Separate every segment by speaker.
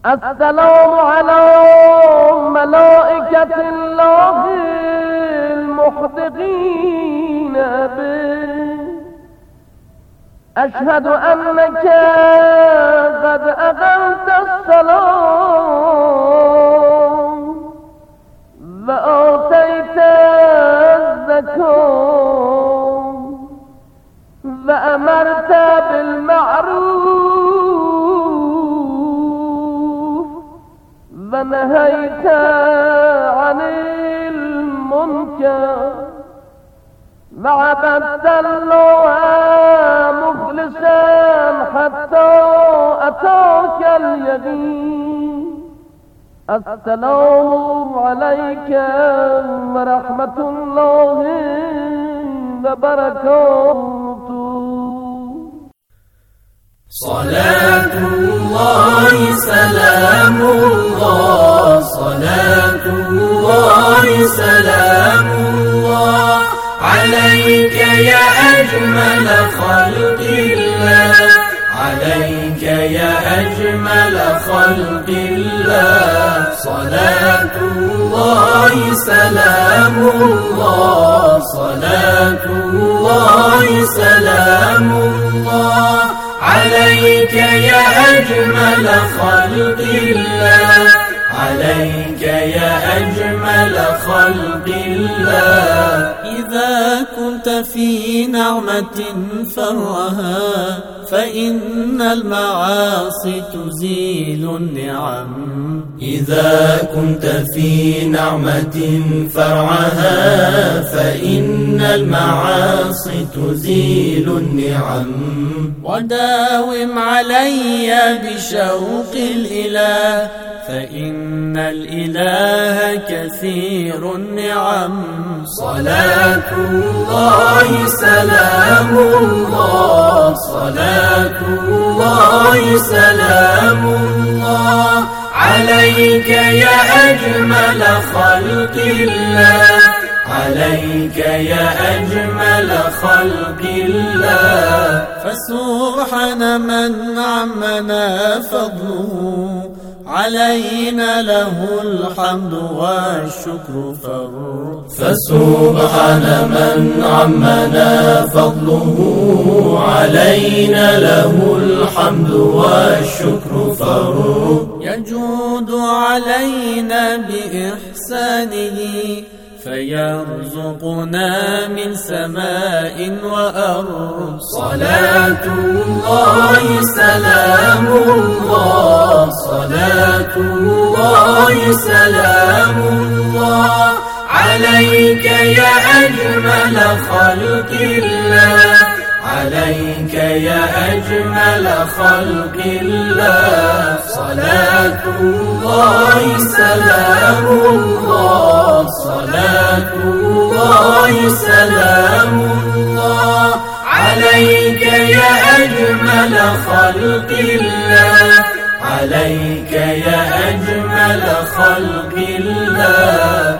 Speaker 1: السلام على ملائكة الله المحدقين به، أشهد أنك قد أقمت الصلاة وآتيت الزكاة وأمرت بالمعروف ونهيت عن المنكر، وعبدت الله مخلصا حتى أتاك اليقين. السلام عليك ورحمة الله وبركاته.
Speaker 2: صلاة الله سلام الله، صلاة الله سلام الله عليك يا أجمل خلق الله، عليك يا أجمل خلق الله. صلاة الله سلام الله، صلاة الله سلام الله عليك يا أجمل خلق الله، عليك يا أجمل خلق الله.
Speaker 3: إذا كنت في نعمة فرها فإن المعاصي تزيل النعم،
Speaker 2: إذا كنت في نعمة فرعها فإن المعاصي تزيل النعم.
Speaker 3: وداوم علي بشوق الإله فإن الإله كثير النعم.
Speaker 2: صلاة الله سلام الله، صلاة الله سلام الله عليك يا أجمل خلق الله، عليك يا أجمل خلق الله.
Speaker 3: فسبحان من عمنا فضله، علينا له الحمد والشكر فرد.
Speaker 2: فسبحان من عمنا فضله، علينا له الحمد والشكر فرد.
Speaker 3: يجود علينا بإحسانه فيرزقنا من سماء وأرض.
Speaker 2: صلاة الله سلام الله، صلاة الله سلام الله عليك يا أجمل خلق الله، عليك يا أجمل خلق الله. صلاة الله سلام الله، صلاة الله سلام الله عليك يا أجمل خلق الله، عليك يا أجمل خلق الله.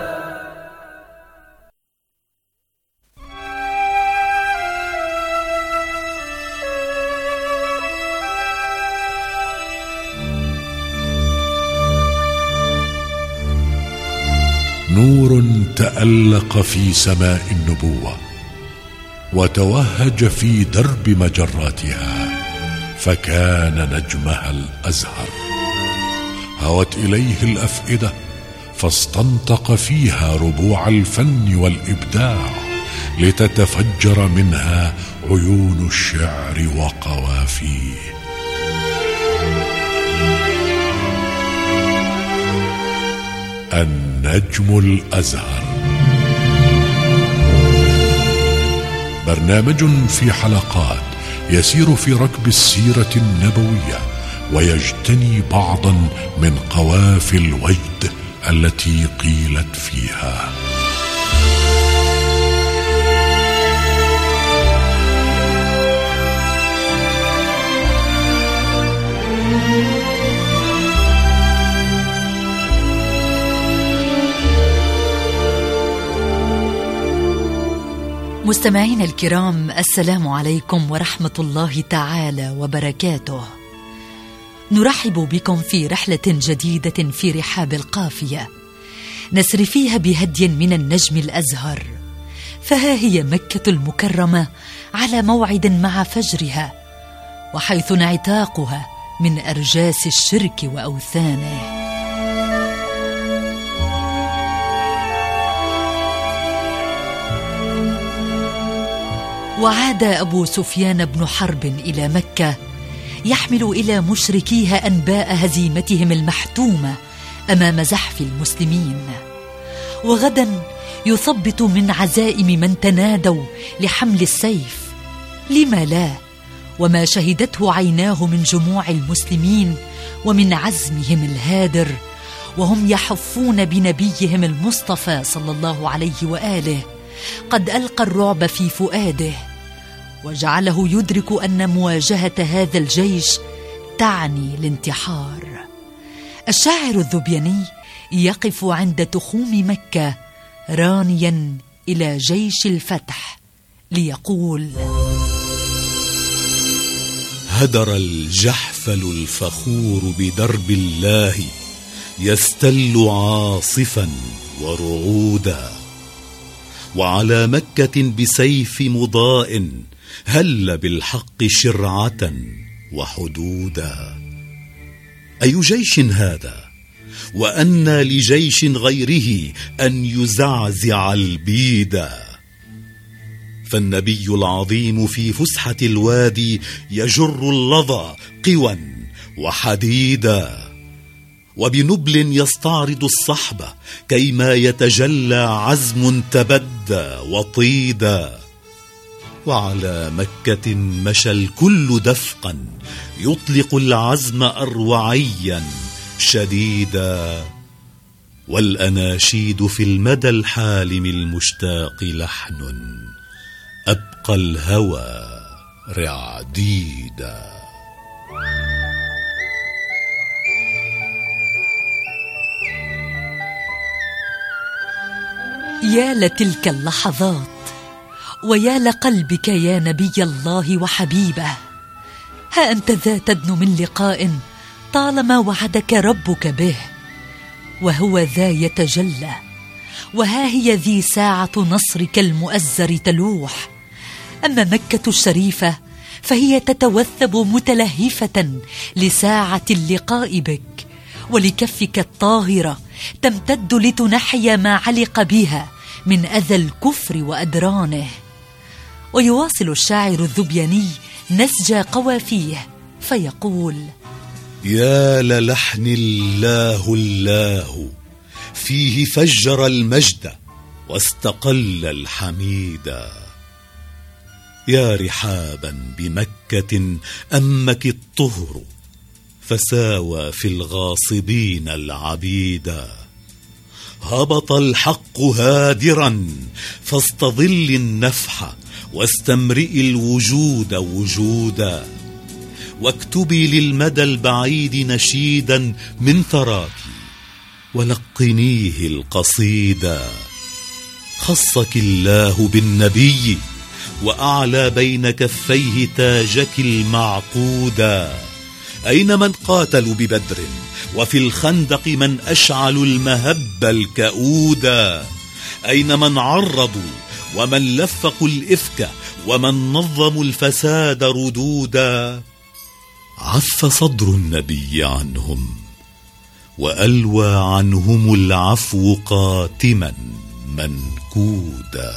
Speaker 4: نور تألق في سماء النبوة وتوهج في درب مجراتها، فكان نجمها الأزهر. هوت إليه الأفئدة فاستنطق فيها ربوع الفن والإبداع، لتتفجر منها عيون الشعر وقوافيه. النجم الأزهر، برنامج في حلقات يسير في ركب السيرة النبوية ويجتني بعضا من قوافي الوجد التي قيلت فيها.
Speaker 5: مستمعينا الكرام، السلام عليكم ورحمة الله تعالى وبركاته. نرحب بكم في رحلة جديدة في رحاب القافية، نسري فيها بهدي من النجم الأزهر. فها هي مكة المكرمة على موعد مع فجرها، وحيث انعتاقها من أرجاس الشرك وأوثانه. وعاد أبو سفيان بن حرب إلى مكة يحمل إلى مشركيها أنباء هزيمتهم المحتومة أمام زحف المسلمين، وغدا يثبط من عزائم من تنادوا لحمل السيف. لما لا، وما شهدته عيناه من جموع المسلمين ومن عزمهم الهادر، وهم يحفون بنبيهم المصطفى صلى الله عليه وآله، قد ألقى الرعب في فؤاده وجعله يدرك أن مواجهة هذا الجيش تعني الانتحار. الشاعر الذبياني يقف عند تخوم مكة رانيا إلى جيش الفتح ليقول:
Speaker 6: هدر الجحفل الفخور بدرب الله، يستل عاصفا ورعودا، وعلى مكة بسيف مضاء هل بالحق شرعة وحدودا. أي جيش هذا؟ وأنى لجيش غيره أن يزعزع البيدا. فالنبي العظيم في فسحة الوادي يجر اللظى قوى وحديدا، وبنبل يستعرض الصحبة كيما يتجلى عزم تبدى وطيدا. وعلى مكة مشى الكل دفقا يطلق العزم أروعيا شديدا، والأناشيد في المدى الحالم المشتاق لحن أبقى الهوى رعديدا.
Speaker 5: يا لتلك اللحظات، ويا لقلبك يا نبي الله وحبيبه. ها أنت ذا تدنو من لقاء طالما وعدك ربك به، وهو ذا يتجلى. وها هي ذي ساعة نصرك المؤزر تلوح. أما مكة الشريفة فهي تتوثب متلهفة لساعة اللقاء بك، ولكفك الطاهرة تمتد لتنحي ما علق بها من أذى الكفر وأدرانه. ويواصل الشاعر الذبياني نسج قوافيه فيقول:
Speaker 6: يا للحن الله الله، فيه فجر المجد واستقل الحميدا. يا رحابا بمكة أمك الطهر، فساوى في الغاصبين العبيدا. هبط الحق هادرا فاستظل النفح، واستمرئ الوجود وجودا. واكتبي للمدى البعيد نشيدا من ثراك، ولقنيه القصيدا. خصك الله بالنبي، وأعلى بين كفيه تاجك المعقودا. أين من قاتلوا ببدر، وفي الخندق من أشعلوا المهب الكؤودا؟ أين من عرضوا ومن لفقوا الإفك، ومن نظموا الفساد ردودا؟ عف صدر النبي عنهم، وألوى عنهم العفو قاتما منكودا.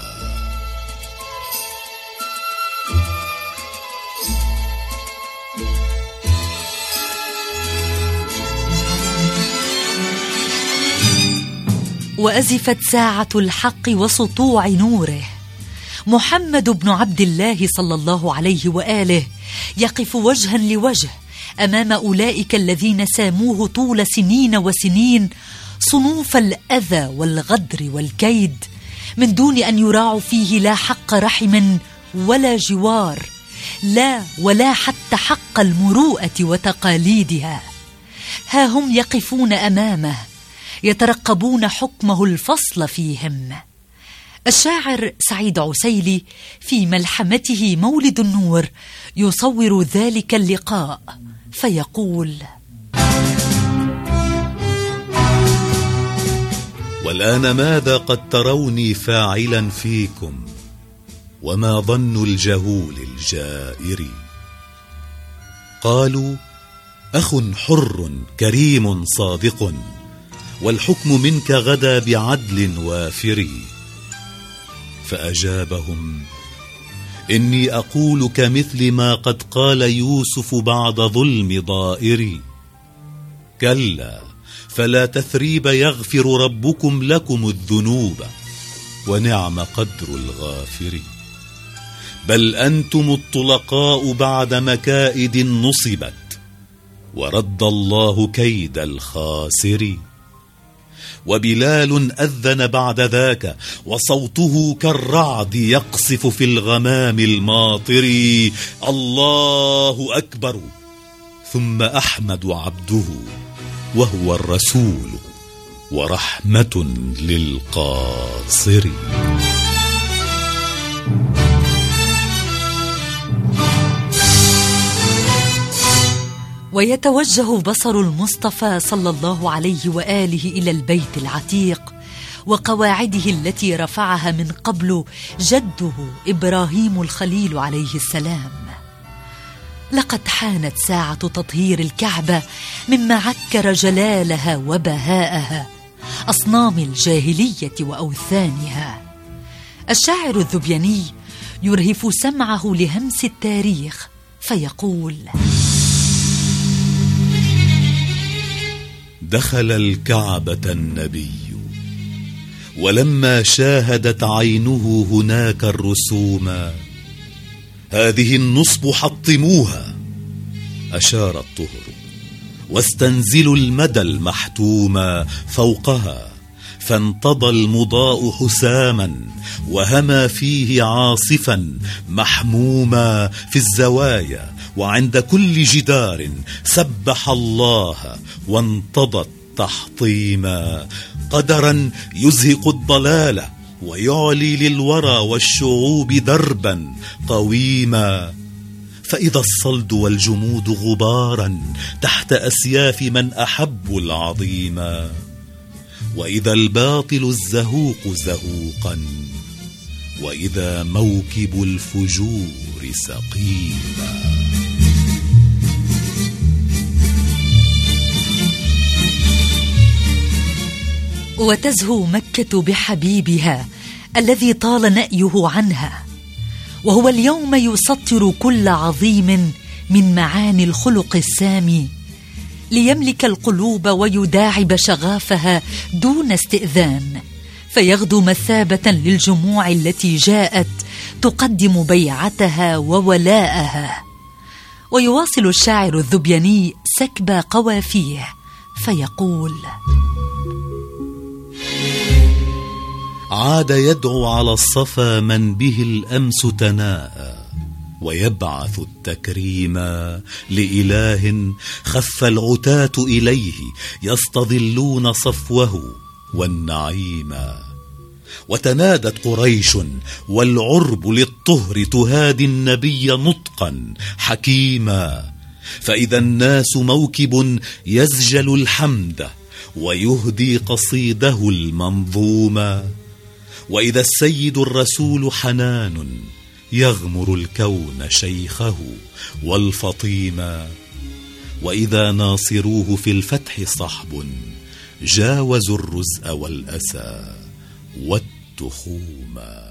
Speaker 5: وأزفت ساعة الحق وسطوع نوره. محمد بن عبد الله صلى الله عليه وآله يقف وجها لوجه أمام أولئك الذين ساموه طول سنين وسنين صنوف الأذى والغدر والكيد، من دون أن يراعوا فيه لا حق رحم ولا جوار، لا ولا حتى حق المروءة وتقاليدها. ها هم يقفون أمامه يترقبون حكمه الفصل فيهم. الشاعر سعيد عسيلي في ملحمته مولد النور يصور ذلك اللقاء فيقول:
Speaker 6: والآن ماذا قد تروني فاعلا فيكم؟ وما ظن الجهول الجائر؟ قالوا: أخ حر كريم صادق، والحكم منك غدا بعدل وافر. فأجابهم: إني أقول كمثل ما قد قال يوسف بعد ظلم ضائري: كلا، فلا تثريب يغفر ربكم لكم الذنوب، ونعم قدر الغافر. بل أنتم الطلقاء بعد مكائد نصبت، ورد الله كيد الخاسر. وبلال أذن بعد ذاك، وصوته كالرعد يقصف في الغمام الماطر: الله أكبر. ثم أحمد عبده، وهو الرسول ورحمة للقاصر.
Speaker 5: ويتوجه بصر المصطفى صلى الله عليه وآله إلى البيت العتيق وقواعده التي رفعها من قبل جده إبراهيم الخليل عليه السلام. لقد حانت ساعة تطهير الكعبة مما عكر جلالها وبهاءها، أصنام الجاهلية وأوثانها. الشاعر الذبياني يرهف سمعه لهمس التاريخ فيقول:
Speaker 6: دخل الكعبة النبي، ولما شاهدت عينه هناك الرسوم: هذه النصب حطموها. أشار الطهر: واستنزلوا المدى المحتوم فوقها. فانتضى المضاء حساما، وهما فيه عاصفا محموما. في الزوايا وعند كل جدار سبح الله، وانتضت تحطيما. قدرا يزهق الضلال، ويعلي للورى والشعوب دربا قويما. فإذا الصلد والجمود غبارا تحت أسياف من أحب العظيما، وإذا الباطل الزهوق زهوقا، وإذا موكب الفجور سقيما.
Speaker 5: وتزهو مكة بحبيبها الذي طال نأيه عنها، وهو اليوم يسطر كل عظيم من معاني الخلق السامي، ليملك القلوب ويداعب شغافها دون استئذان، فيغدو مثابة للجموع التي جاءت تقدم بيعتها وولاءها. ويواصل الشاعر الذبياني سكب قوافيه فيقول:
Speaker 6: عاد يدعو على الصفا من به الأمس تناءى، ويبعث التكريم لإله خف العتاة إليه يستظلون صفوه والنعيم. وتنادت قريش والعرب للطهر تهادي النبي نطقا حكيما. فإذا الناس موكب يزجل الحمد ويهدي قصيده المنظوما، وإذا السيد الرسول حنان يغمر الكون شيخه والفطيما، وإذا ناصروه في الفتح صحب جاوزوا الرزء والأسى والتخوما.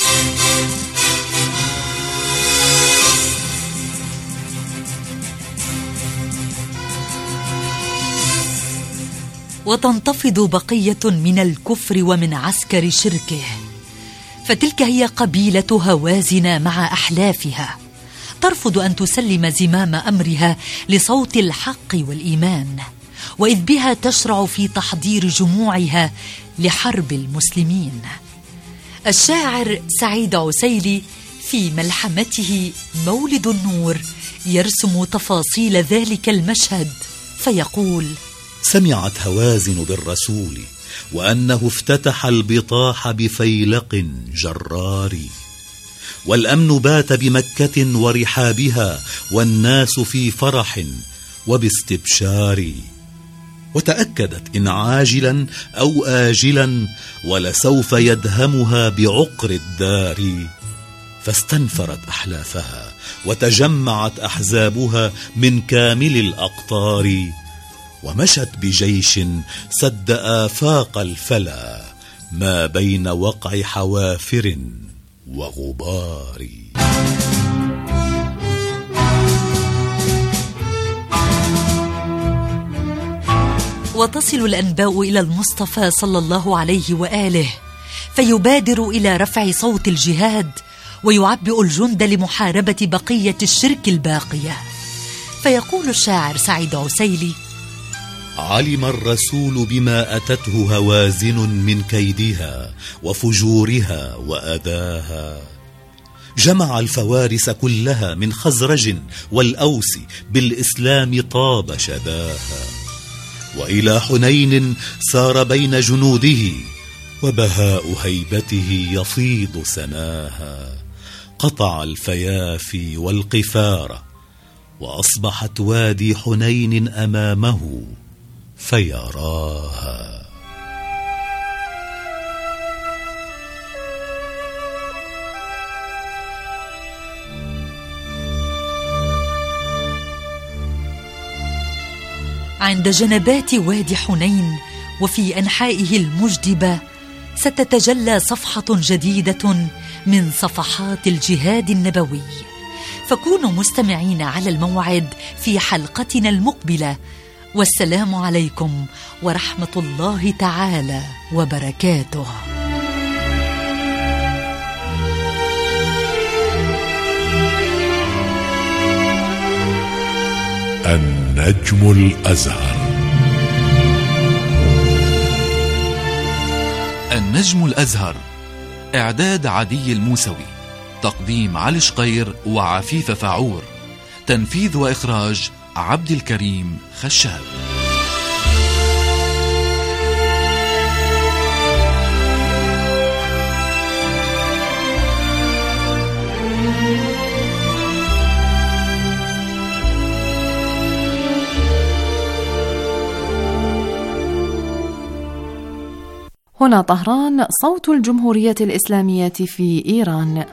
Speaker 5: وتنتفض بقية من الكفر ومن عسكر شركه، فتلك هي قبيلة هوازن مع أحلافها، ترفض أن تسلم زمام أمرها لصوت الحق والإيمان، وإذ بها تشرع في تحضير جموعها لحرب المسلمين. الشاعر سعيد عسيلي في ملحمته مولد النور يرسم تفاصيل ذلك المشهد فيقول:
Speaker 6: سمعت هوازن بالرسول وأنه افتتح البطاح بفيلق جرار، والأمن بات بمكة ورحابها، والناس في فرح وباستبشار. وتأكدت إن عاجلا أو آجلا ولسوف يدهمها بعقر الدار، فاستنفرت أحلافها وتجمعت أحزابها من كامل الأقطار، ومشت بجيش سد آفاق الفلا ما بين وقع حوافر وغبار.
Speaker 5: وتصل الأنباء إلى المصطفى صلى الله عليه وآله، فيبادر إلى رفع صوت الجهاد ويعبئ الجند لمحاربة بقية الشرك الباقية. فيقول الشاعر سعيد عسيلي:
Speaker 6: علم الرسول بما أتته هوازن من كيدها وفجورها وأذاها، جمع الفوارس كلها من خزرج والأوس، بالإسلام طاب شذاها، وإلى حنين سار بين جنوده وبهاء هيبته يفيض سناها، قطع الفيافي والقفار وأصبحت وادي حنين أمامه فيراها.
Speaker 5: عند جنبات وادي حنين وفي أنحائه المجدبة ستتجلى صفحة جديدة من صفحات الجهاد النبوي، فكونوا مستمعين على الموعد في حلقتنا المقبلة. والسلام عليكم ورحمة الله تعالى وبركاته.
Speaker 4: النجم الأزهر.
Speaker 7: النجم الأزهر، إعداد عدي الموسوي، تقديم علي شقير وعفيف فاعور، تنفيذ وإخراج عبد الكريم خشاب.
Speaker 8: هنا طهران، صوت الجمهورية الإسلامية في إيران.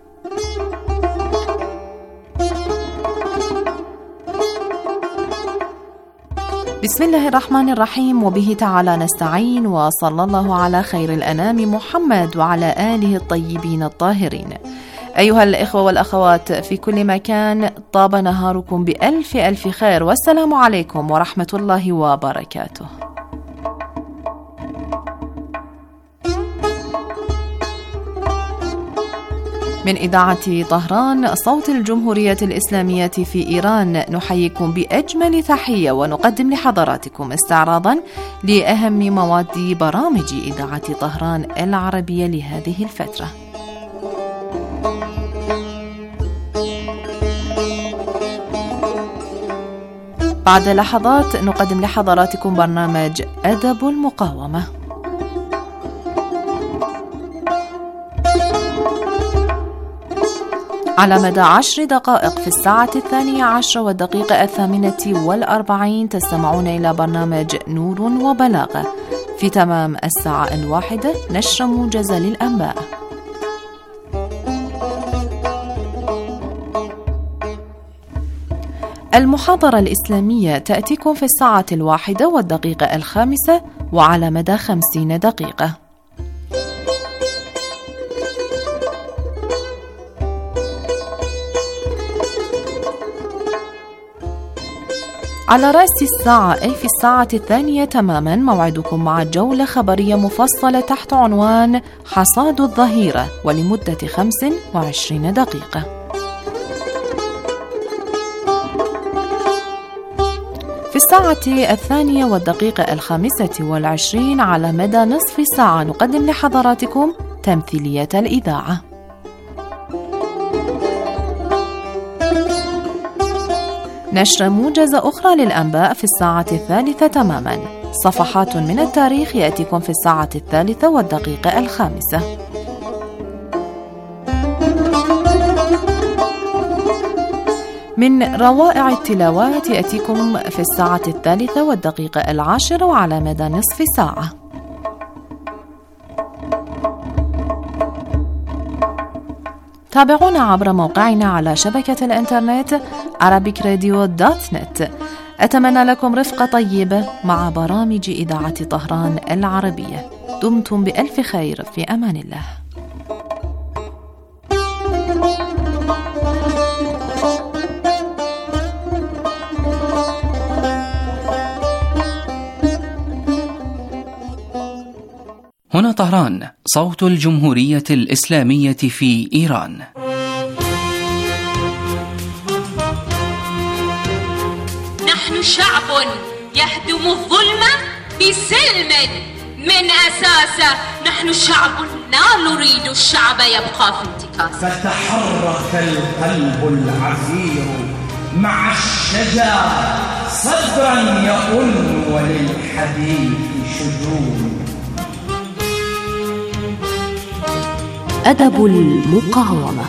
Speaker 8: بسم الله الرحمن الرحيم، وبه تعالى نستعين، وصلى الله على خير الأنام محمد وعلى آله الطيبين الطاهرين. أيها الإخوة والأخوات في كل مكان، طاب نهاركم بألف ألف خير، والسلام عليكم ورحمة الله وبركاته. من إذاعة طهران صوت الجمهورية الإسلامية في إيران، نحييكم بأجمل تحية ونقدم لحضراتكم استعراضا لأهم مواد برامج إذاعة طهران العربية لهذه الفترة. بعد لحظات نقدم لحضراتكم برنامج أدب المقاومة. على مدى 10 دقائق في الساعة 12:10 والدقيقة 48 تستمعون إلى برنامج نور وبلاغة. في تمام الساعة 1 نشر موجز للأنباء. المحاضرة الإسلامية تأتيكم في الساعة 1 والدقيقة 5 وعلى مدى 50 دقيقة. على رأس الساعة أي في الساعة 2 تماما موعدكم مع جولة خبرية مفصلة تحت عنوان حصاد الظهيرة ولمدة 25 دقيقة. في الساعة 2 والدقيقة 25 على مدى نصف ساعة نقدم لحضراتكم تمثيلية الإذاعة. نشر موجزة أخرى للأنباء في الساعة 3 تماما. صفحات من التاريخ يأتيكم في الساعة 3 والدقيقة 5. من روائع التلاوات يأتيكم في الساعة 3:10 وعلى مدى نصف ساعة. تابعونا عبر موقعنا على شبكة الإنترنت arabicradio.net. أتمنى لكم رفقة طيبة مع برامج إذاعة طهران العربية. دمتم بألف خير، في أمان الله.
Speaker 9: هنا طهران، صوت الجمهورية الإسلامية في إيران.
Speaker 10: نحن شعب يهدم الظلم بسلم من أساسه. نحن شعب لا نريد الشعب يبقى في انتكاسه.
Speaker 11: فتحرك القلب العسير مع الشجاع صدرا يؤن وللحديث شجون.
Speaker 8: أدب المقاومة.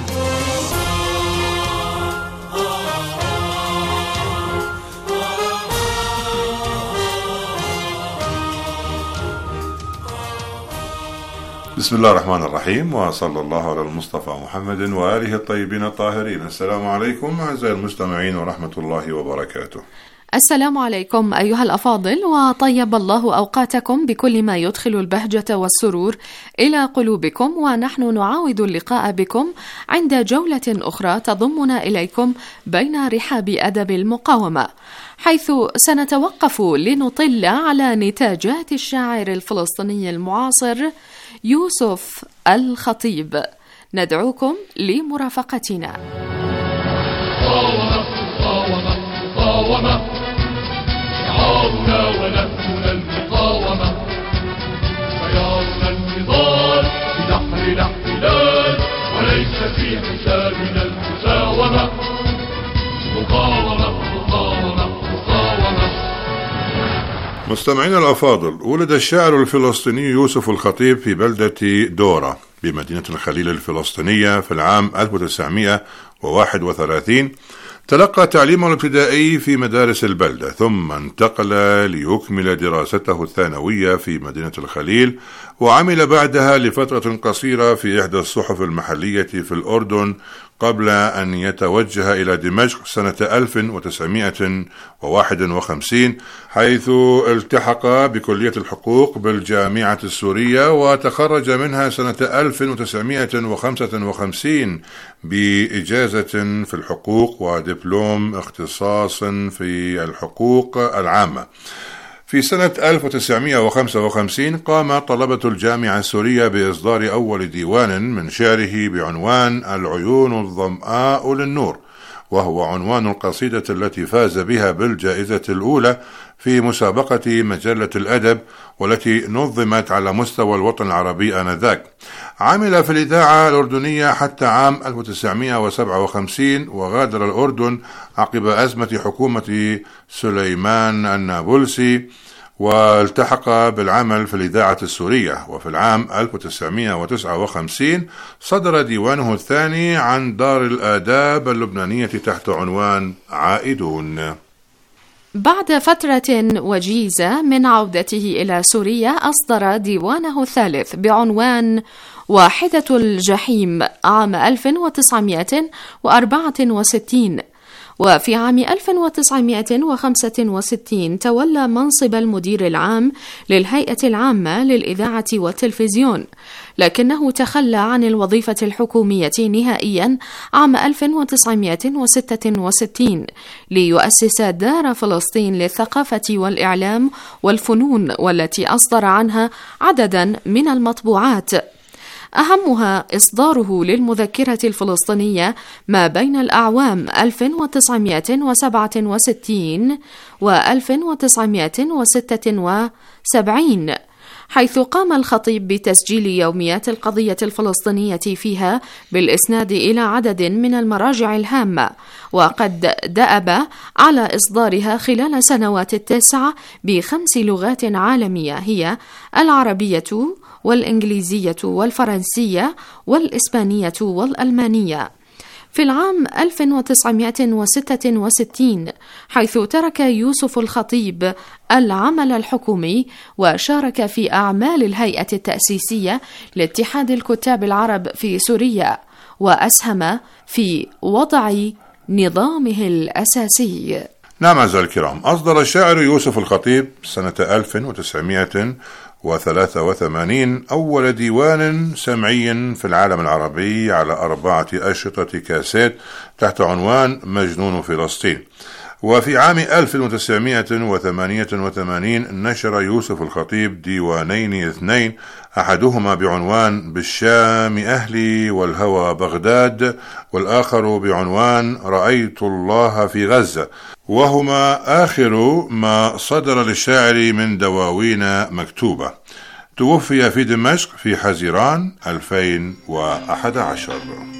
Speaker 12: بسم الله الرحمن الرحيم، وصلى الله على المصطفى محمد وآله الطيبين الطاهرين. السلام عليكم أعزائي المستمعين ورحمة الله وبركاته.
Speaker 8: السلام عليكم أيها الأفاضل، وطيب الله أوقاتكم بكل ما يدخل البهجة والسرور إلى قلوبكم. ونحن نعاود اللقاء بكم عند جولة أخرى تضمنا إليكم بين رحاب أدب المقاومة، حيث سنتوقف لنطل على نتاجات الشاعر الفلسطيني المعاصر يوسف الخطيب. ندعوكم لمرافقتنا.
Speaker 13: مقاومة شعارنا ونهجنا المقاومة، خيارنا النضال في بحر الاحتلال وليس في حسابنا المساومة. مقاومة مقاومة مقاومة.
Speaker 12: مستمعينا الأفاضل، ولد الشاعر الفلسطيني يوسف الخطيب في بلدة دورة بمدينة الخليل الفلسطينية في العام 1931. تلقى تعليمه الابتدائي في مدارس البلدة، ثم انتقل ليكمل دراسته الثانوية في مدينة الخليل، وعمل بعدها لفترة قصيرة في إحدى الصحف المحلية في الأردن قبل أن يتوجه إلى دمشق سنة 1951، حيث التحق بكلية الحقوق بالجامعة السورية، وتخرج منها سنة 1955 بإجازة في الحقوق ودبلوم اختصاص في الحقوق العامة. في سنة 1955 قام طلبة الجامعة السورية بإصدار أول ديوان من شعره بعنوان العيون الظمآء للنور، وهو عنوان القصيدة التي فاز بها بالجائزة الأولى في مسابقة مجلة الأدب، والتي نظمت على مستوى الوطن العربي آنذاك. عمل في الإذاعة الأردنية حتى عام 1957، وغادر الأردن عقب أزمة حكومة سليمان النابلسي، والتحق بالعمل في الإذاعة السورية. وفي العام 1959 صدر ديوانه الثاني عن دار الآداب اللبنانية تحت عنوان عائدون.
Speaker 8: بعد فترة وجيزة من عودته إلى سوريا أصدر ديوانه الثالث بعنوان واحدة الجحيم عام 1964. وفي عام 1965 تولى منصب المدير العام للهيئة العامة للإذاعة والتلفزيون، لكنه تخلى عن الوظيفة الحكومية نهائيا عام 1966 ليؤسس دار فلسطين للثقافة والإعلام والفنون، والتي أصدر عنها عددا من المطبوعات، أهمها إصداره للمذكرة الفلسطينية ما بين الأعوام 1967 و 1976، حيث قام الخطيب بتسجيل يوميات القضية الفلسطينية فيها بالإسناد إلى عدد من المراجع الهامة، وقد دأب على إصدارها خلال سنوات 9 ب5 لغات عالمية هي العربية والإنجليزية والفرنسية والإسبانية والألمانية. في العام 1966 حيث ترك يوسف الخطيب العمل الحكومي وشارك في أعمال الهيئة التأسيسية لاتحاد الكتاب العرب في سوريا، وأسهم في وضع نظامه الأساسي.
Speaker 12: نعم أعزائي الكرام، أصدر الشاعر يوسف الخطيب سنة 1983 أول ديوان سمعي في العالم العربي على 4 أشرطة كاسيت تحت عنوان مجنون فلسطين. وفي عام 1988 نشر يوسف الخطيب ديوانين 2، أحدهما بعنوان بالشام أهلي والهوى بغداد، والآخر بعنوان رأيت الله في غزة، وهما آخر ما صدر للشاعر من دواوين مكتوبة. توفي في دمشق في حزيران 2011.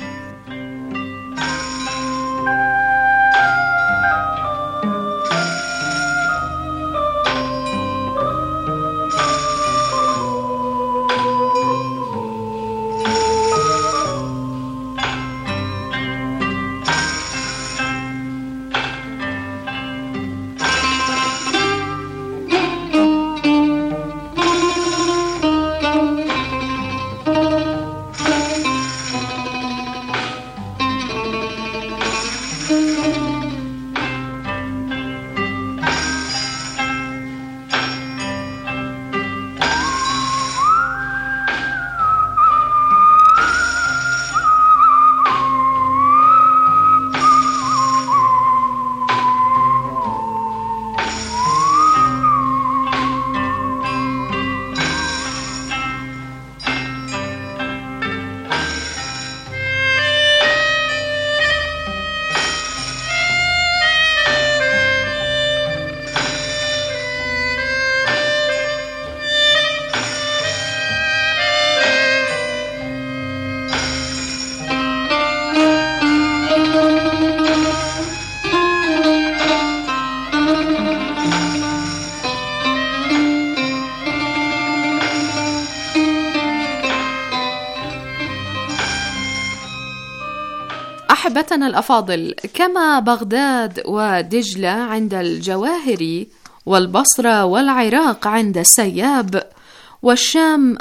Speaker 8: أحبتنا الأفاضل، كما بغداد ودجلة عند الجواهري، والبصرة والعراق عند السياب، والشام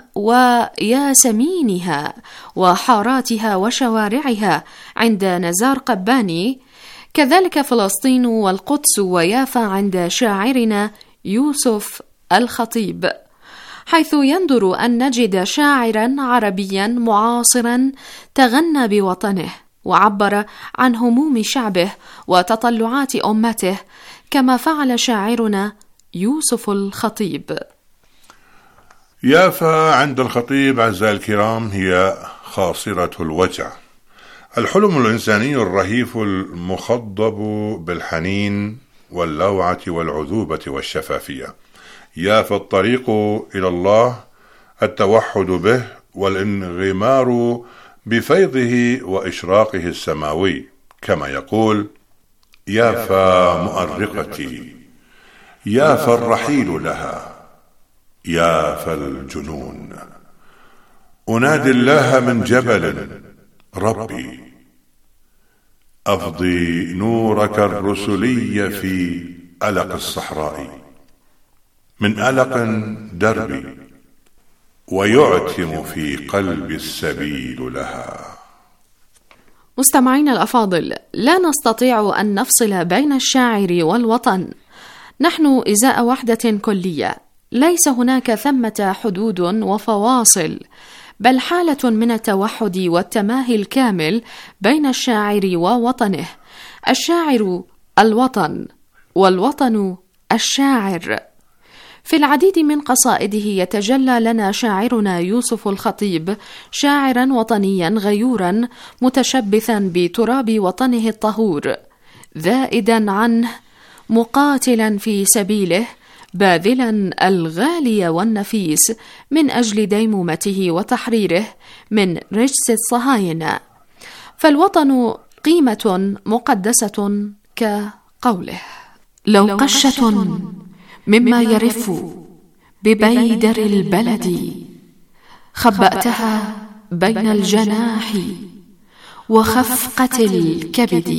Speaker 8: وياسمينها وحاراتها وشوارعها عند نزار قباني، كذلك فلسطين والقدس ويافا عند شاعرنا يوسف الخطيب، حيث يندر أن نجد شاعرا عربيا معاصرا تغنى بوطنه وعبر عن هموم شعبه وتطلعات أمته، كما فعل شاعرنا يوسف الخطيب.
Speaker 12: يافا عند الخطيب أعزائي الكرام هي خاصرة الوجع، الحلم الإنساني الرهيف المخضب بالحنين واللوعة والعذوبة والشفافية. يافا الطريق إلى الله، التوحد به والانغمار بفيضه وإشراقه السماوي، كما يقول: يافا مؤرقتي، يافا الرحيل لها، يافا الجنون، أنادي الله من جبل ربي، أفضي نورك الرسلي في ألق الصحراء، من ألق دربي، ويعتم في قلبي السبيل لها.
Speaker 8: مستمعين الأفاضل، لا نستطيع أن نفصل بين الشاعر والوطن، نحن إزاء وحدة كلية، ليس هناك ثمة حدود وفواصل، بل حالة من التوحد والتماهي الكامل بين الشاعر ووطنه. الشاعر الوطن والوطن الشاعر. في العديد من قصائده يتجلى لنا شاعرنا يوسف الخطيب شاعرا وطنيا غيورا متشبثا بتراب وطنه الطهور، ذائدا عنه، مقاتلا في سبيله، باذلا الغالي والنفيس من أجل ديمومته وتحريره من رجس الصهاينة. فالوطن قيمة مقدسة كقوله: لو قشة مما يرف ببيدر البلد، خبأتها بين الجناح، وخفقة الكبد.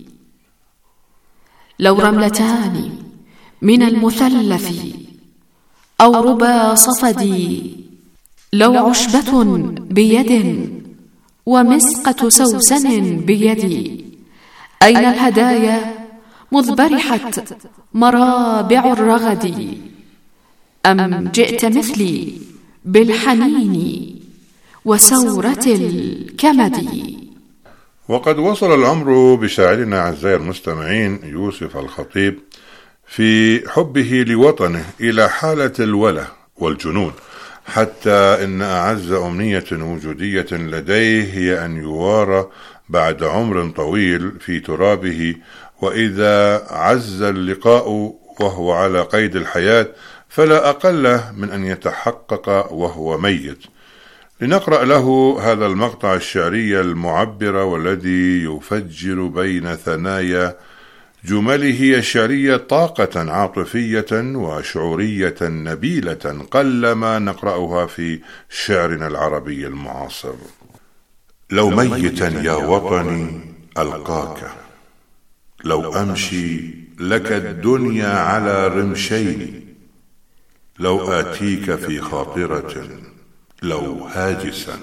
Speaker 8: لو رملتان من المثلث أو ربا صفدي، لو عشبة بيد ومسقة سوسن بيدي، أين الهدايا مذ برحت مرابع الرغد؟ أم جئت مثلي بالحنين وسورة الكمد؟
Speaker 12: وقد وصل الأمر بشاعرنا أعزائي المستمعين يوسف الخطيب في حبه لوطنه إلى حالة الوله والجنون، حتى إن أعز أمنية وجودية لديه هي أن يوارى بعد عمر طويل في ترابه، وإذا عز اللقاء وهو على قيد الحياة فلا أقل من أن يتحقق وهو ميت. لنقرأ له هذا المقطع الشعري المعبر والذي يفجر بين ثنايا جمله الشعرية طاقة عاطفية وشعورية نبيلة قلما نقرأها في شعرنا العربي المعاصر. لو ميتا يا وطني ألقاك، لو أمشي لك الدنيا على رمشين، لو آتيك في خاطرة، لو هاجسا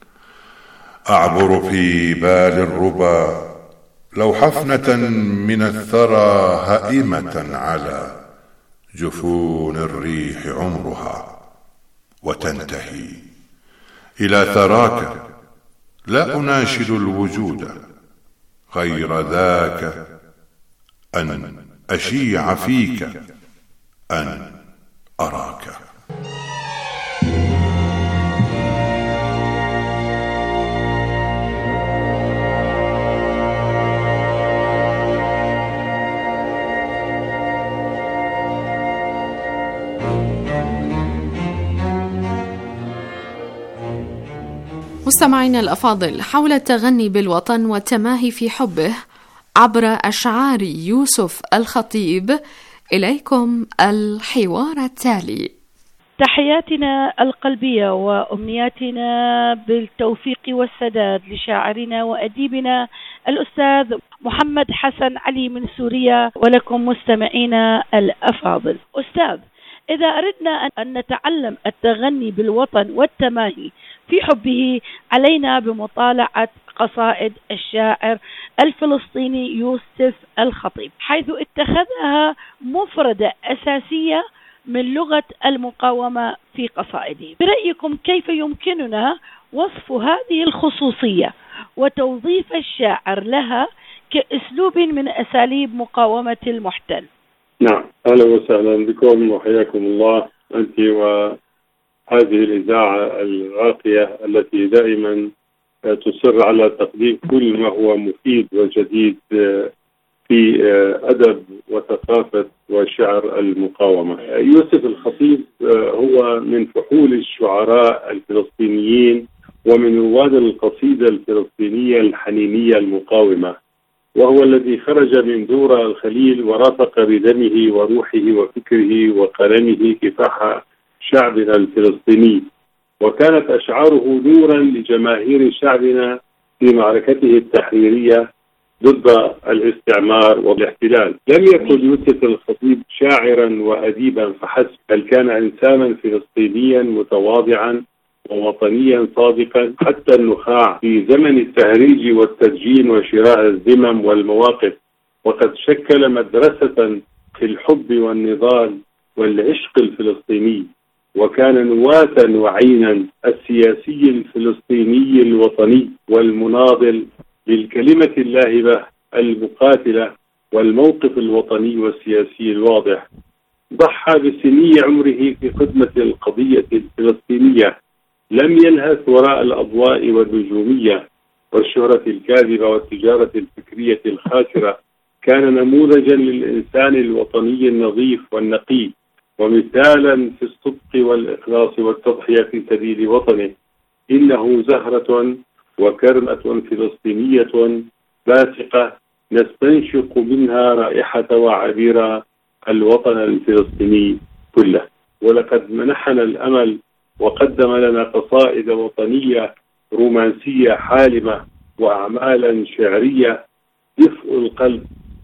Speaker 12: أعبر في بال الربا، لو حفنة من الثرى هائمة على جفون الريح عمرها وتنتهي إلى ثراك، لا أناشد الوجود غير ذاك، أن أشيع فيك، أن أراك.
Speaker 8: مستمعينا الأفاضل، حول التغني بالوطن والتماهي في حبه عبر أشعار يوسف الخطيب، إليكم الحوار التالي.
Speaker 14: تحياتنا القلبية وأمنياتنا بالتوفيق والسداد لشاعرنا وأديبنا الأستاذ محمد حسن علي من سوريا، ولكم مستمعينا الأفاضل. أستاذ، إذا أردنا أن نتعلم التغني بالوطن والتماهي في حبه، علينا بمطالعة قصائد الشاعر الفلسطيني يوسف الخطيب، حيث اتخذها مفردة أساسية من لغة المقاومة في قصائده. برأيكم كيف يمكننا وصف هذه الخصوصية وتوظيف الشاعر لها كأسلوب من أساليب مقاومة المحتل؟
Speaker 15: نعم، أهلا وسهلا بكم وحياكم الله أنت وهذه الإذاعة الراقية التي دائما تصر على تقديم كل ما هو مفيد وجديد في أدب وثقافة وشعر المقاومة. يوسف الخطيب هو من فحول الشعراء الفلسطينيين ومن رواد القصيدة الفلسطينية الحنينية المقاومة، وهو الذي خرج من دور الخليل ورافق بدمه وروحه وفكره وقلمه كفاح شعبنا الفلسطيني، وكانت أشعاره نورا لجماهير شعبنا في معركته التحريرية ضد الاستعمار والاحتلال. لم يكن يوسف الخطيب شاعرا وأديبا فحسب، بل كان إنسانا فلسطينيا متواضعا ووطنيا صادقا حتى النخاع في زمن التهريج والتدجين وشراء الذمم والمواقف، وقد شكل مدرسة في الحب والنضال والعشق الفلسطيني، وكان نواة وعينا السياسي الفلسطيني الوطني والمناضل للكلمة اللاهبة المقاتلة والموقف الوطني والسياسي الواضح. ضحى بسني عمره في خدمة القضية الفلسطينية، لم يلهث وراء الأضواء والنجومية والشهرة الكاذبة والتجارة الفكرية الخاسرة. كان نموذجا للإنسان الوطني النظيف والنقي، ومثالا في الصدق والإخلاص والتضحية في سبيل وطنه. إنه زهرة وكرمة فلسطينية باسقة نستنشق منها رائحة وعبير الوطن الفلسطيني كله. ولقد منحنا الأمل وقدم لنا قصائد وطنية رومانسية حالمة وأعمالا شعرية دفء القلب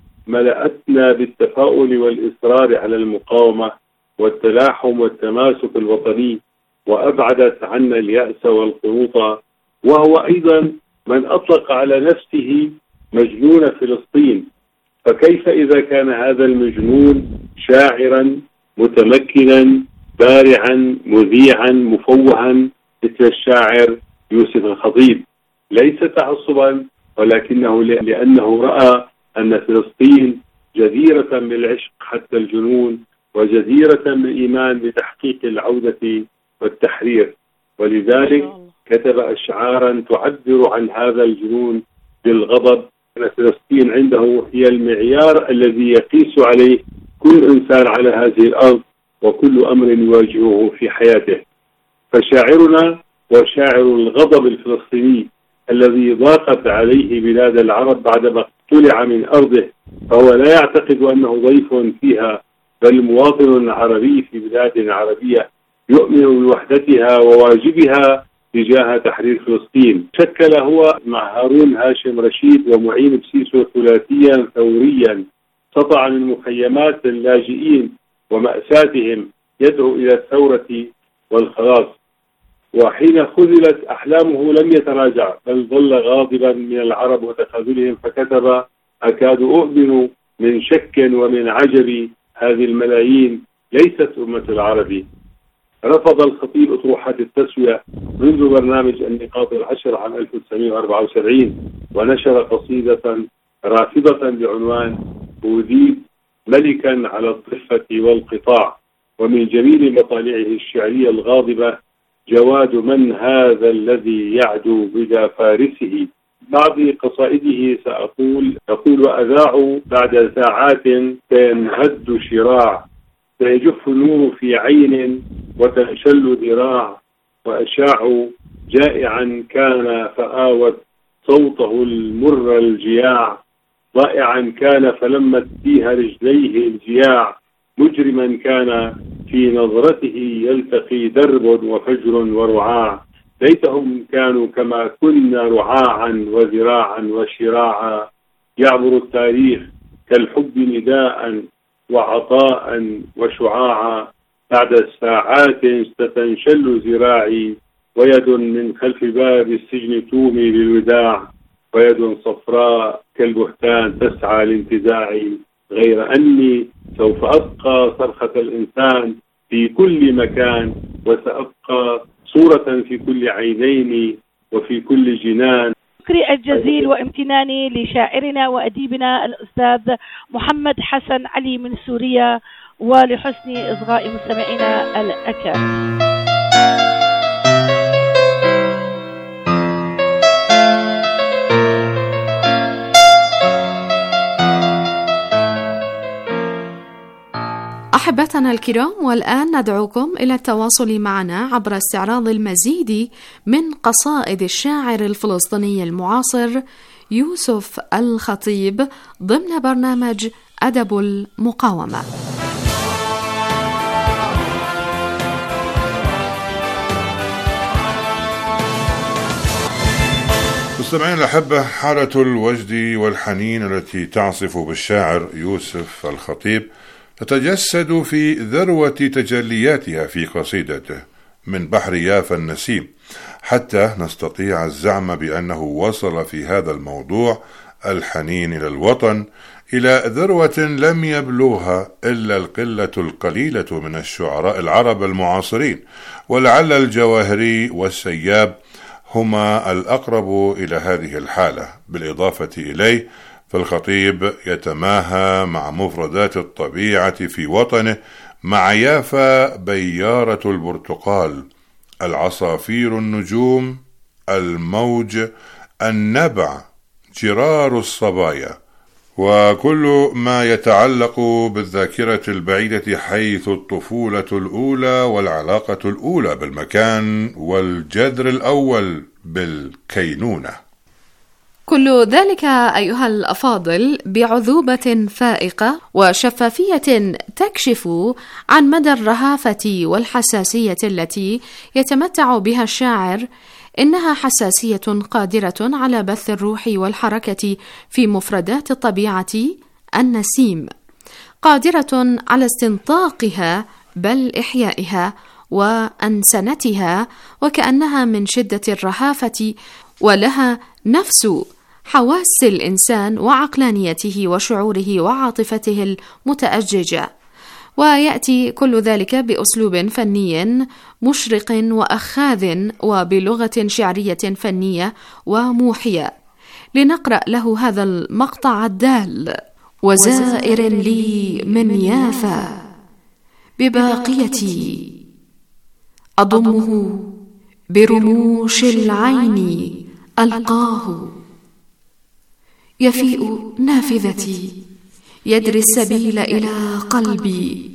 Speaker 15: ملأتنا بالتفاؤل والإصرار على المقاومة والتلاحم والتماسك الوطني، وأبعدت عنا اليأس والقنوط. وهو أيضا من أطلق على نفسه مجنون فلسطين، فكيف إذا كان هذا المجنون شاعرا متمكنا بارعا مذيعا مفوها مثل الشاعر يوسف الخطيب، ليس تعصبا ولكنه لأنه رأى أن فلسطين جديرة بالعشق حتى الجنون، وجديرة بالإيمان بتحقيق العودة والتحرير، ولذلك كتب أشعارا تعبر عن هذا الجنون بالغضب. أن فلسطين عنده هي المعيار الذي يقيس عليه كل إنسان على هذه الأرض وكل أمر يواجهه في حياته. فشاعرنا وشاعر الغضب الفلسطيني الذي ضاقت عليه بلاد العرب بعدما طلع من أرضه، فهو لا يعتقد أنه ضيف فيها، بل مواطن عربي في بلاد عربية يؤمن بوحدتها وواجبها تجاه تحرير فلسطين. شكل هو مع هارون هاشم رشيد ومعين بسيسو ثلاثيا ثوريا سطع من مخيمات اللاجئين ومأساتهم يدعو إلى الثورة والخلاص. وحين خذلت أحلامه لم يتراجع، بل ظل غاضبا من العرب وتخاذلهم، فكتب: أكاد أؤمن من شك ومن عجب هذه الملايين ليست أمة العرب. رفض الخطيب أطروحات التسوية منذ برنامج النقاط العشر عام 1974، ونشر قصيدة رافضة بعنوان أوديب ملكا على الضفة والقطاع. ومن جميل مطالعه الشعرية الغاضبة: جواد من هذا الذي يعدو بلا فارسه. بعض قصائده يقول: أذاع بعد ساعات سينهد شراع، سيجف النور في عين وتنشل ذراع، وأشاع جائعا كان فآوت صوته المر الجياع، ضائعا كان فلمت فيها رجليه الجياع، مجرما كان في نظرته يلتقي درب وفجر ورعاع، ليتهم كانوا كما كنا رعاعا وذراعا وشراعا، يعبر التاريخ كالحب نداء وعطاء وشعاعا، بعد الساعات ستنشل ذراعي، ويد من خلف باب السجن تومي بالوداع، ويد صفراء كالبهتان تسعى لانتزاعي، غير أني سوف أبقى صرخة الإنسان في كل مكان، وسأبقى صورة في كل عينين وفي كل جنان.
Speaker 14: شكري الجزيل وامتناني لشاعرنا وأديبنا الأستاذ محمد حسن علي من سوريا، ولحسن إصغاء مستمعينا الأكارم.
Speaker 8: أحبتنا الكرام، والآن ندعوكم إلى التواصل معنا عبر استعراض المزيد من قصائد الشاعر الفلسطيني المعاصر يوسف الخطيب ضمن برنامج أدب المقاومة.
Speaker 12: مستمعين الأحبة، حالة الوجد والحنين التي تعصف بالشاعر يوسف الخطيب تتجسد في ذروة تجلياتها في قصيدته من بحر يافا النسيم، حتى نستطيع الزعم بأنه وصل في هذا الموضوع الحنين إلى الوطن إلى ذروة لم يبلغها إلا القلة القليلة من الشعراء العرب المعاصرين، ولعل الجواهري والسياب هما الأقرب إلى هذه الحالة. بالإضافة إليه فالخطيب يتماهى مع مفردات الطبيعة في وطنه، مع يافا بيارة البرتقال، العصافير النجوم، الموج، النبع، جرار الصبايا، وكل ما يتعلق بالذاكرة البعيدة، حيث الطفولة الأولى والعلاقة الأولى بالمكان والجذر الأول بالكينونة.
Speaker 8: كل ذلك أيها الأفاضل بعذوبة فائقة وشفافية تكشف عن مدى الرهافة والحساسية التي يتمتع بها الشاعر. إنها حساسية قادرة على بث الروح والحركة في مفردات الطبيعة النسيم، قادرة على استنطاقها بل إحيائها وأنسنتها، وكأنها من شدة الرهافة ولها نفس حواس الإنسان وعقلانيته وشعوره وعاطفته المتأججة. ويأتي كل ذلك بأسلوب فني مشرق وأخاذ وبلغة شعرية فنية وموحية. لنقرأ له هذا المقطع الدال: وزائر لي من يافا بباقيتي أضمه برموش العين ألقاه، يفيء نافذتي يدري السبيل إلى قلبي،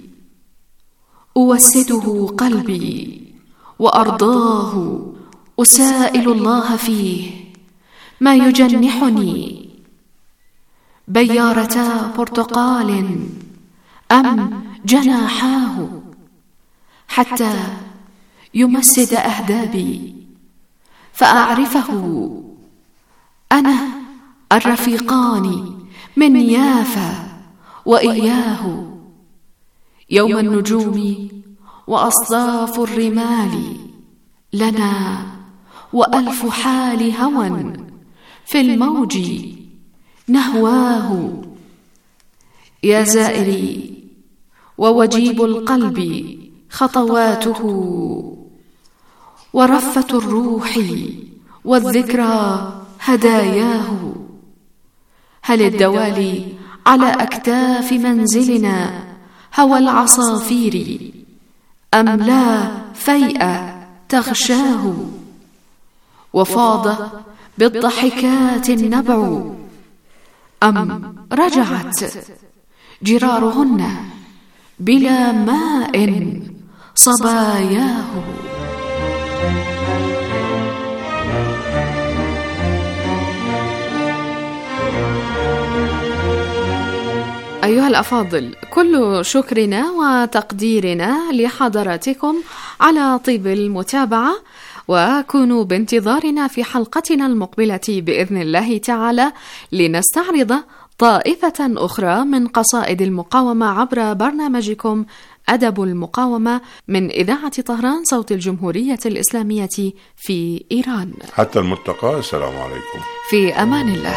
Speaker 8: أوسده قلبي وأرضاه، أسائل الله فيه ما يجنحني، بيارتا برتقال أم جناحاه، حتى يمسد أهدابي فأعرفه، أنا الرفيقان من يافا وإياه، يوم النجوم وأصداف الرمال لنا، وألف حال هوى في الموج نهواه، يا زائري ووجيب القلب خطواته، ورفة الروح والذكرى هداياه، هل الدوالي على أكتاف منزلنا هوى العصافير، أم لا فيء تغشاه، وفاض بالضحكات النبع، أم رجعت جرارهن بلا ماء صباياه. أيها الأفاضل، كل شكرنا وتقديرنا لحضراتكم على طيب المتابعة، وكونوا بانتظارنا في حلقتنا المقبلة بإذن الله تعالى لنستعرض طائفة أخرى من قصائد المقاومة عبر برنامجكم أدب المقاومة من إذاعة طهران صوت الجمهورية الإسلامية في إيران.
Speaker 12: حتى الملتقى، السلام عليكم،
Speaker 8: في أمان الله.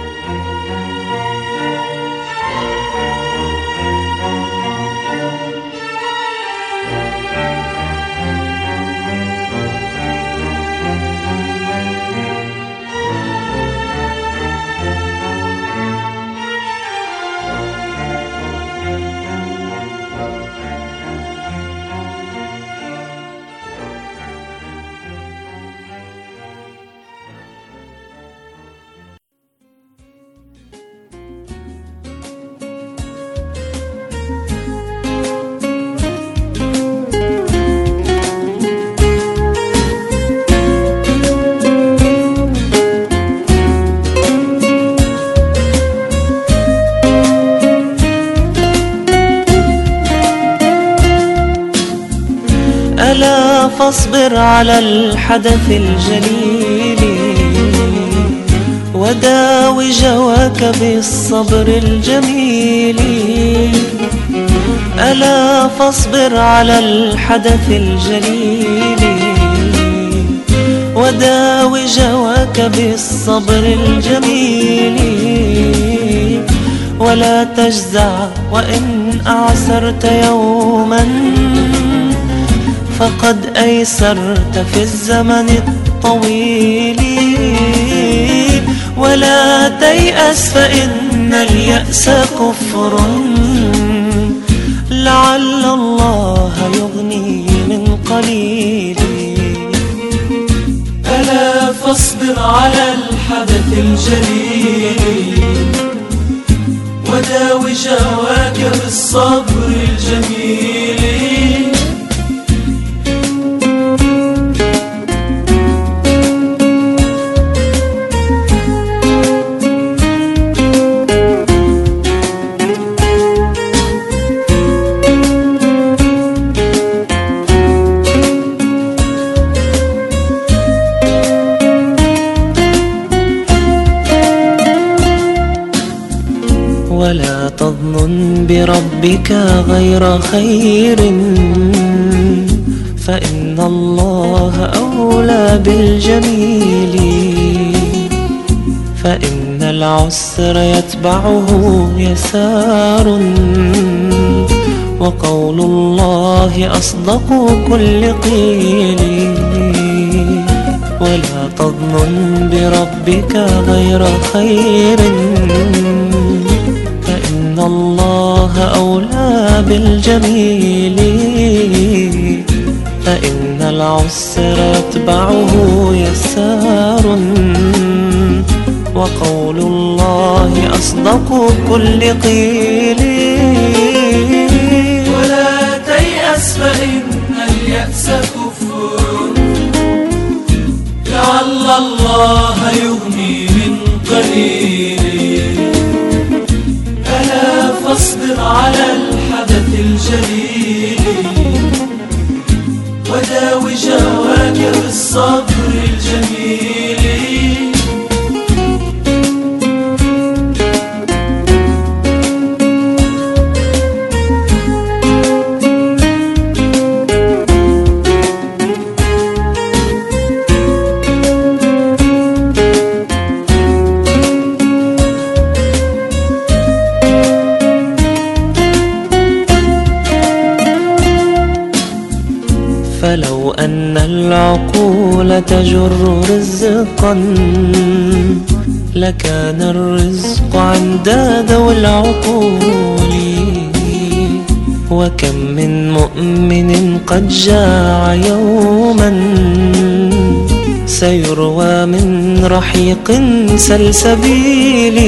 Speaker 16: ألا فاصبر على الحدث الجليل، وداوي جواك بالصبر الجميل. ألا فاصبر على الحدث الجليل، وداوي جواك بالصبر الجميل. ولا تجزع وإن أعسرت يوما، فقد أيسرت في الزمن الطويل. ولا تيأس فإن اليأس كفر، لعل الله يغني من قليل.
Speaker 2: ألا فاصبر على الحدث الجليل، وداوي جواك بالصبر الجميل.
Speaker 16: بربك غير خير فإن الله أولى بالجميل فإن العسر يتبعه يسار وقول الله أصدق كل قيل ولا تظن بربك غير خير فإن الله أولى بالجميل فإن العسر يتبعه يسار وقول الله أصدق كل قيل
Speaker 2: ولا تيأس فإن اليأس كفر لعل الله يغني من قليل ألا فاصبر على الحدث الجليل وداوي جواك بالصبر الجميل
Speaker 16: فلو أن العقول تجر رزقا لكان الرزق عند ذوي العقول وكم من مؤمن قد جاع يوما سيروى من رحيق سلسبيل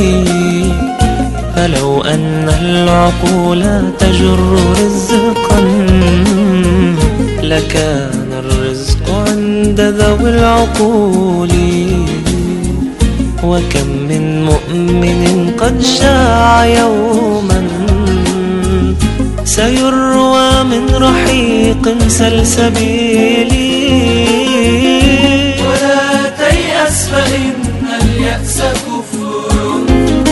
Speaker 16: فلو أن العقول تجر رزقا لكان الرزق عند ذوي العقول وكم من مؤمن قد جاع يوما سيروى من رحيق سلسبيل
Speaker 2: ولا تيأس فإن اليأس كفر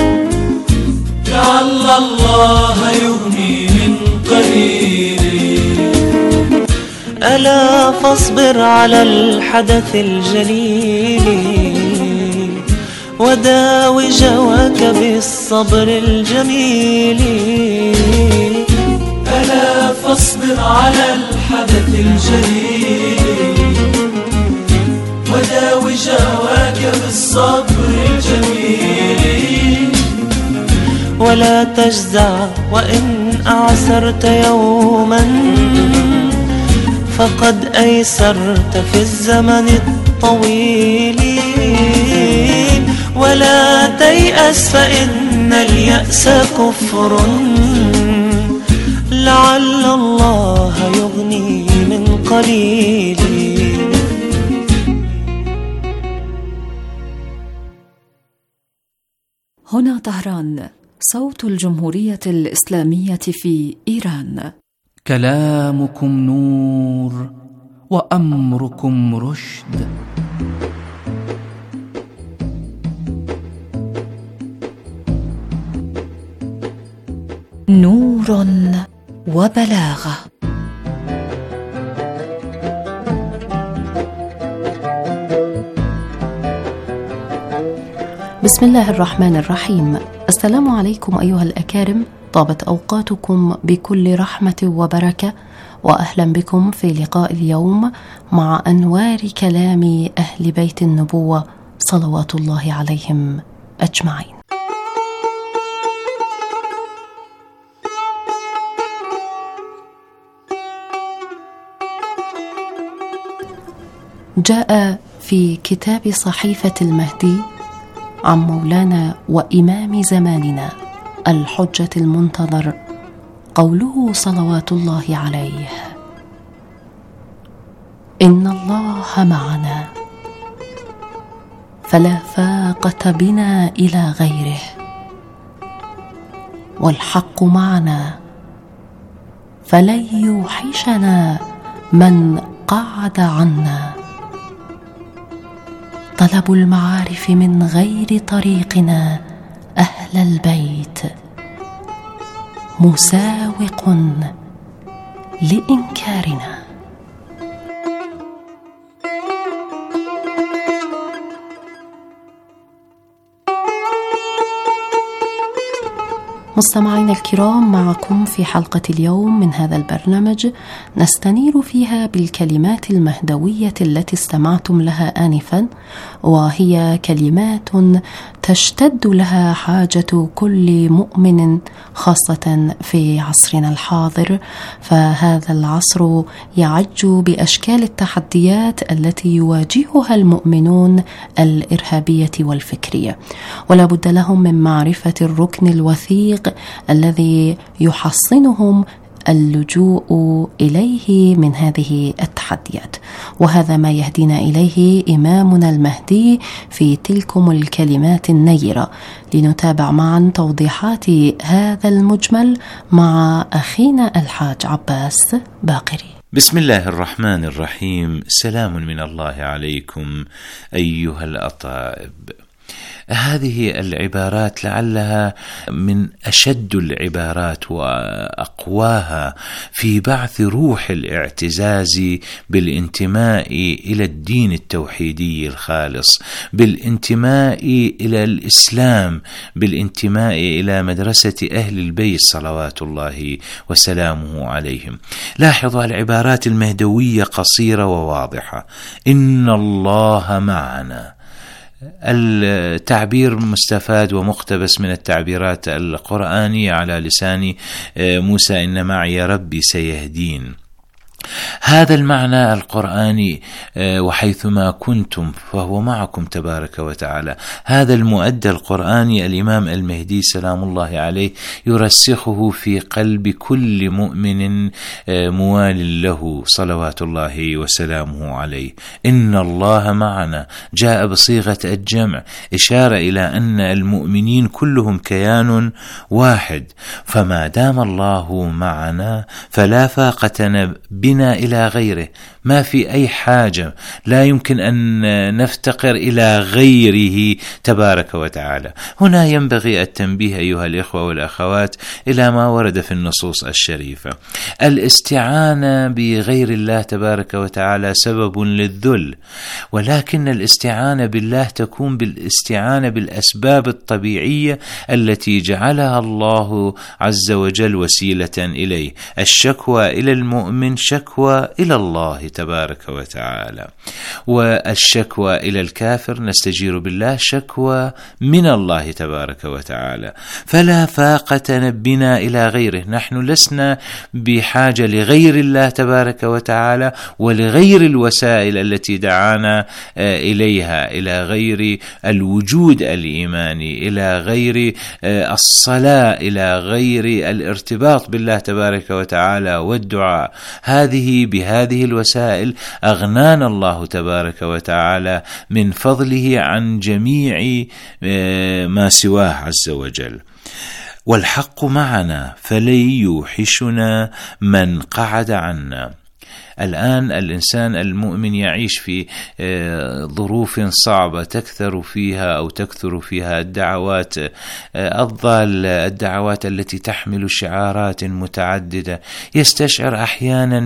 Speaker 2: لعل الله يغني من قليل
Speaker 16: ألا فاصبر على الحدث الجليل وداوي جواك بالصبر الجميل
Speaker 2: ألا فاصبر على الحدث الجليل وداوي جواك بالصبر الجميل
Speaker 16: ولا تجزع وإن أعسرت يوما فقد أيسرت في الزمن الطويل ولا تيأس فإن اليأس كفر لعل الله يغني من قليل.
Speaker 8: هنا طهران، صوت الجمهورية الإسلامية في إيران.
Speaker 9: كلامكم نور وأمركم رشد.
Speaker 5: نور وبلاغة.
Speaker 8: بسم الله الرحمن الرحيم. السلام عليكم أيها الأكارم، طابت أوقاتكم بكل رحمة وبركة، وأهلا بكم في لقاء اليوم مع أنوار كلام أهل بيت النبوة صلوات الله عليهم أجمعين. جاء في كتاب صحيفة المهدي عن مولانا وإمام زماننا الحجة المنتظر قوله صلوات الله عليه: إن الله معنا فلا فاقة بنا إلى غيره، والحق معنا فلن يوحشنا من قعد عنا. طلب المعارف من غير طريقنا أهل البيت، مساوق لإنكارنا. مستمعينا الكرام، معكم في حلقة اليوم من هذا البرنامج نستنير فيها بالكلمات المهدوية التي استمعتم لها آنفا، وهي كلمات تشتد لها حاجة كل مؤمن خاصة في عصرنا الحاضر، فهذا العصر يعج بأشكال التحديات التي يواجهها المؤمنون الإرهابية والفكرية، ولا بد لهم من معرفة الركن الوثيق الذي يحصنهم اللجوء إليه من هذه التحديات، وهذا ما يهدينا إليه إمامنا المهدي في تلكم الكلمات النيرة. لنتابع معا توضيحات هذا المجمل مع أخينا الحاج عباس باقري.
Speaker 17: بسم الله الرحمن الرحيم. سلام من الله عليكم أيها الأطائب. هذه العبارات لعلها من أشد العبارات وأقواها في بعث روح الاعتزاز بالانتماء إلى الدين التوحيدي الخالص، بالانتماء إلى الإسلام، بالانتماء إلى مدرسة أهل البيت صلوات الله وسلامه عليهم. لاحظوا العبارات المهدوية قصيرة وواضحة: إن الله معنا. التعبير مستفاد ومقتبس من التعبيرات القرآنية على لسان موسى: إن معي ربي سيهدين. هذا المعنى القرآني: وحيثما كنتم فهو معكم تبارك وتعالى. هذا المؤدى القرآني الإمام المهدي سلام الله عليه يرسخه في قلب كل مؤمن موال له صلوات الله وسلامه عليه. إن الله معنا جاء بصيغة الجمع، إشارة إلى أن المؤمنين كلهم كيان واحد، فما دام الله معنا فلا فاقة بنا إلى غيره. ما في أي حاجة، لا يمكن أن نفتقر إلى غيره تبارك وتعالى. هنا ينبغي التنبيه أيها الإخوة والأخوات إلى ما ورد في النصوص الشريفة. الاستعانة بغير الله تبارك وتعالى سبب للذل، ولكن الاستعانة بالله تكون بالاستعانة بالأسباب الطبيعية التي جعلها الله عز وجل وسيلة إليه. الشكوى إلى المؤمن شكوى إلى الله تبارك وتعالى، والشكوى إلى الكافر نستجير بالله شكوى من الله تبارك وتعالى. فلا فاقة بنا إلى غيره. نحن لسنا بحاجة لغير الله تبارك وتعالى ولغير الوسائل التي دعانا إليها، إلى غير الوجود الإيماني، إلى غير الصلاة، إلى غير الارتباط بالله تبارك وتعالى والدعاء. بهذه الوسائل أغنانا الله تبارك وتعالى من فضله عن جميع ما سواه عز وجل. والحق معنا فلن يوحشنا من قعد عنا. الآن الإنسان المؤمن يعيش في ظروف صعبة تكثر فيها الدعوات الضالة، الدعوات التي تحمل شعارات متعددة. يستشعر أحيانا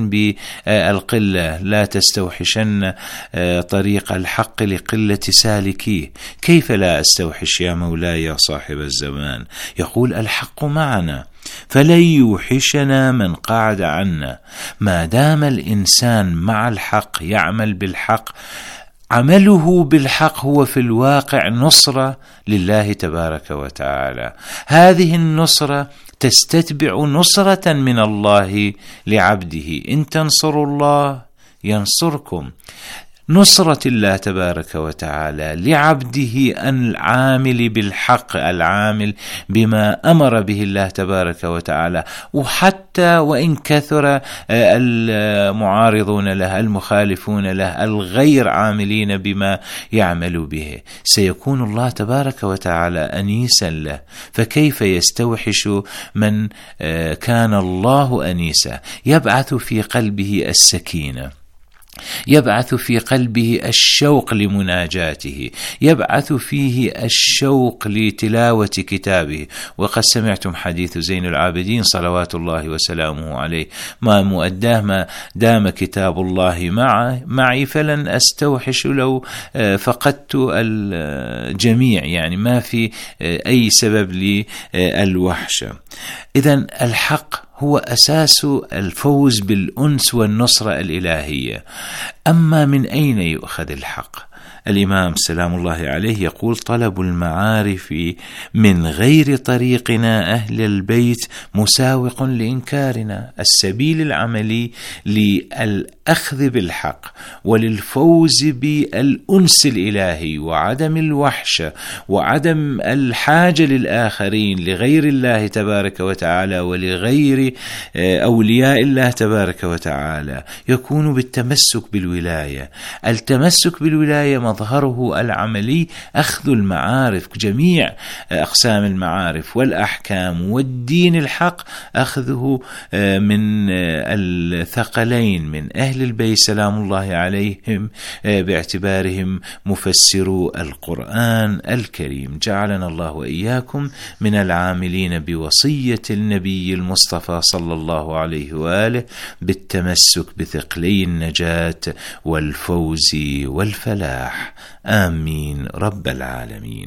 Speaker 17: بالقلة، لا تستوحشن طريق الحق لقلة سالكيه. كيف لا أستوحش يا مولاي يا صاحب الزمان؟ يقول: الحق معنا فلن يوحشنا من قعد عنا. ما دام الإنسان مع الحق يعمل بالحق، عمله بالحق هو في الواقع نصرة لله تبارك وتعالى. هذه النصرة تستتبع نصرة من الله لعبده. إن تنصروا الله ينصركم. نصرة الله تبارك وتعالى لعبده العامل بالحق، العامل بما أمر به الله تبارك وتعالى، وحتى وإن كثر المعارضون له، المخالفون له، الغير عاملين بما يعمل به، سيكون الله تبارك وتعالى أنيسا له. فكيف يستوحش من كان الله أنيسا؟ يبعث في قلبه السكينة، يبعث في قلبه الشوق لمناجاته، يبعث فيه الشوق لتلاوة كتابه. وقد سمعتم حديث زين العابدين صلوات الله وسلامه عليه: ما مؤداه ما دام كتاب الله معي فلن أستوحش لو فقدت الجميع، يعني ما في أي سبب للوحشة. إذن الحق هو أساس الفوز بالأنس والنصرة الإلهية. أما من أين يؤخذ الحق؟ الإمام سلام الله عليه يقول: طلب المعارف من غير طريقنا أهل البيت مساوق لإنكارنا. السبيل العملي للأخذ بالحق وللفوز بالأنس الإلهي وعدم الوحشة وعدم الحاجة للآخرين لغير الله تبارك وتعالى ولغير أولياء الله تبارك وتعالى يكون بالتمسك بالولاية. التمسك بالولاية مظهره العملي أخذ المعارف، جميع أقسام المعارف والأحكام والدين الحق أخذه من الثقلين من أهل البيت سلام الله عليهم باعتبارهم مفسرو القرآن الكريم. جعلنا الله وإياكم من العاملين بوصية النبي المصطفى صلى الله عليه وآله بالتمسك بثقلي النجاة والفوز والفلاح. آمين رب العالمين.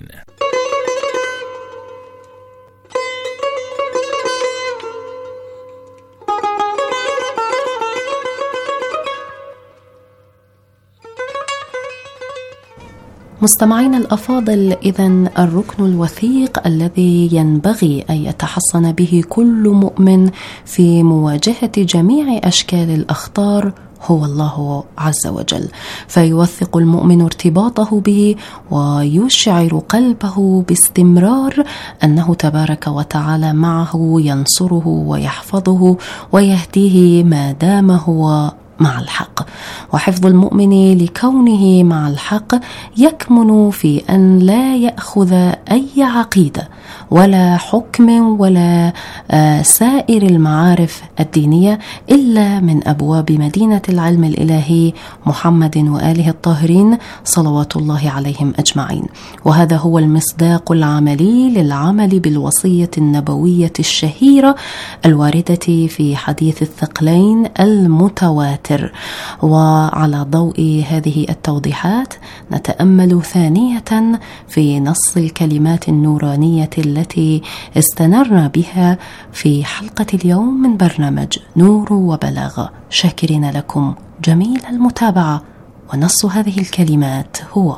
Speaker 8: مستمعين الأفاضل، إذن الركن الوثيق الذي ينبغي أن يتحصن به كل مؤمن في مواجهة جميع أشكال الأخطار هو الله عز وجل، فيوثق المؤمن ارتباطه به ويشعر قلبه باستمرار أنه تبارك وتعالى معه ينصره ويحفظه ويهديه ما دام هو مع الحق. وحفظ المؤمن لكونه مع الحق يكمن في أن لا يأخذ أي عقيدة ولا حكم ولا سائر المعارف الدينية إلا من أبواب مدينة العلم الإلهي محمد وآله الطاهرين صلوات الله عليهم أجمعين. وهذا هو المصداق العملي للعمل بالوصية النبوية الشهيرة الواردة في حديث الثقلين المتواتر. وعلى ضوء هذه التوضيحات نتأمل ثانية في نص الكلمات النورانية التي استنرنا بها في حلقة اليوم من برنامج نور وبلاغة، شاكرين لكم جميل المتابعة. ونص هذه الكلمات هو: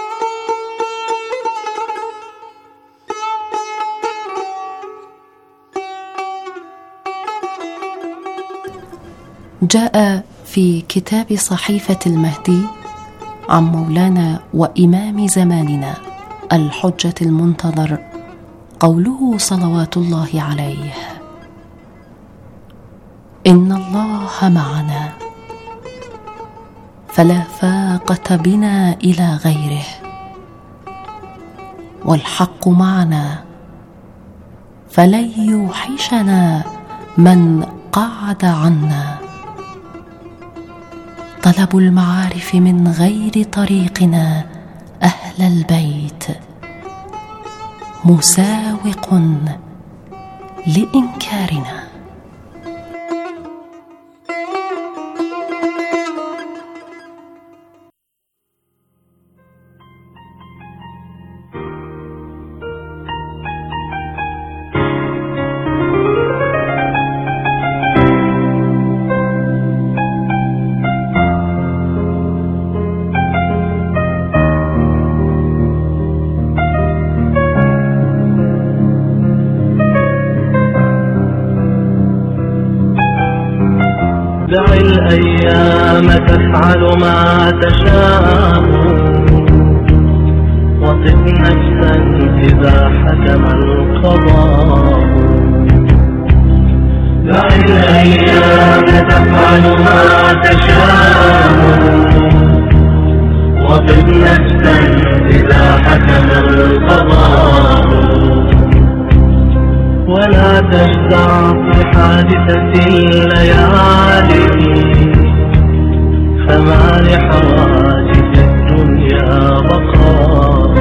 Speaker 8: جاء في كتاب صحيفة المهدي عن مولانا وإمام زماننا الحجة المنتظر قوله صلوات الله عليه: إن الله معنا فلا فاقة بنا إلى غيره، والحق معنا فلن يوحشنا من قعد عنا. طلب المعارف من غير طريقنا أهل البيت مساوق لإنكارنا.
Speaker 16: دع الأيام تفعل ما تشاء وطف نفسا إذا حكم القضاء. دع الأيام تفعل ما تشاء وطف نفسا إذا حكم القضاء. ولا تجزع في حادثة الليالي فما لحوادث الدنيا بقاء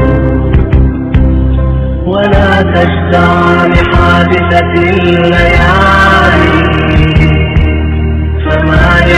Speaker 16: ولا تجزع لحادثة الليالي فما